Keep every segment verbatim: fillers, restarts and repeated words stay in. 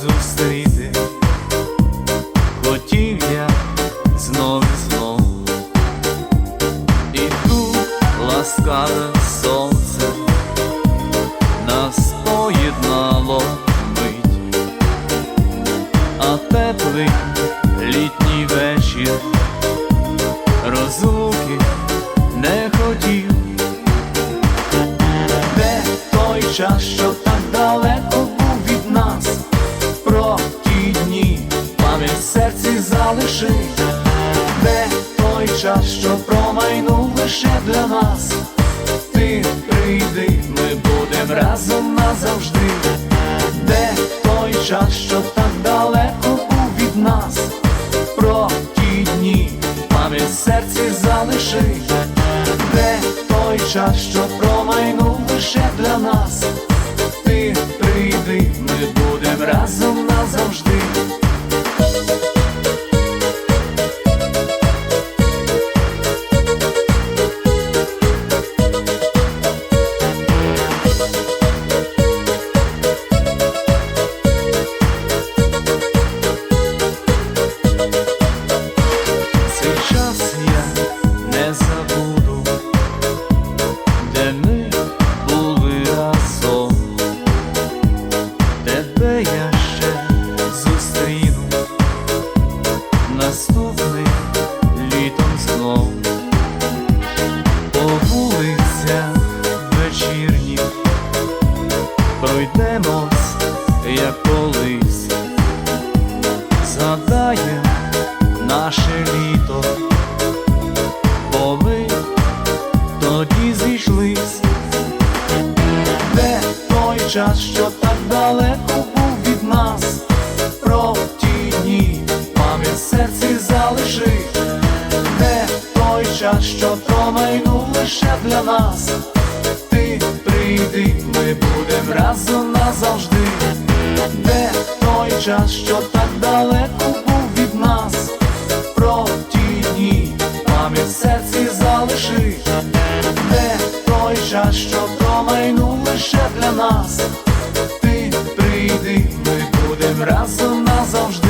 зустріти хотів я знов і знов, і тут ласкаве сонце нас поєднало мить, а теплий літній вечір розлуки не хотів. Де той час, що так далеко був від нас, про ті дні пам'ять в серці залишить. Де той час, що промайнув лише для нас, ти прийди, ми будем разом назавжди. Де той час, що так далеко був від нас, про ті дні пам'ять в серці залишить. Де той час, що промайнув лише для нас, ти прийди, ми будем разом назавжди. Цей час я не забуду, де ми були разом. Тебе я ще зустріну наступним літом знов. По вулицях вечірніх пройдемось, як колись, згадаєм наше літо, бо ми тоді зійшлись. Де той час, що так далеко був від нас, про ті дні пам'ять в серці залишить. Де той час, що промайнув лише для нас, ти прийди, ми будем разом назавжди. Де той час, що так далеко був від нас, про ті дні пам'ять в серці залишить. Де той час, що промайнув лише для нас, ти прийди, ми будем разом назавжди.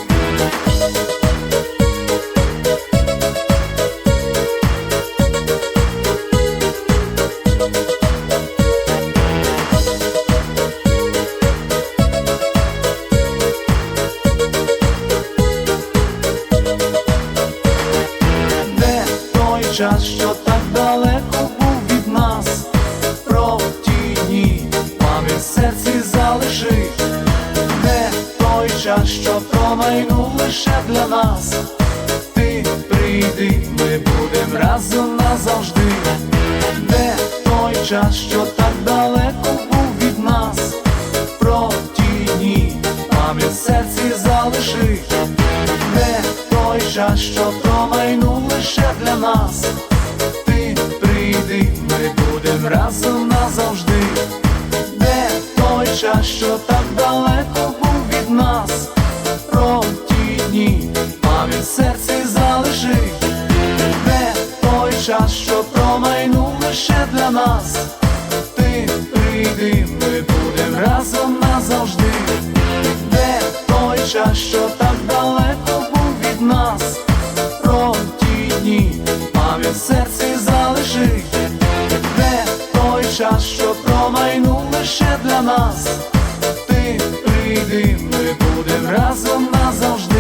Час, що так далеко був від нас, про ті дні пам'ять в серці залишить. Де той час, що промайнув лише для нас, ти прийди, ми будем разом назавжди. Де той час, що так далеко був від нас, про ті дні пам'ять в серці залишить. Де той час, що промайнув лише для нас, ти прийди, ми будем разом назавжди. Де той час, що так далеко був від нас, про ті дні пам'ять в серці залишить. Де той час, що промайнув лише для нас, ти прийди, ми будем разом назавжди. Де той час, що так далеко був від нас, про ті дні пам'ять в серці залишить. Де той час, що промайнув лише для нас, ти прийди, ми будем разом назавжди.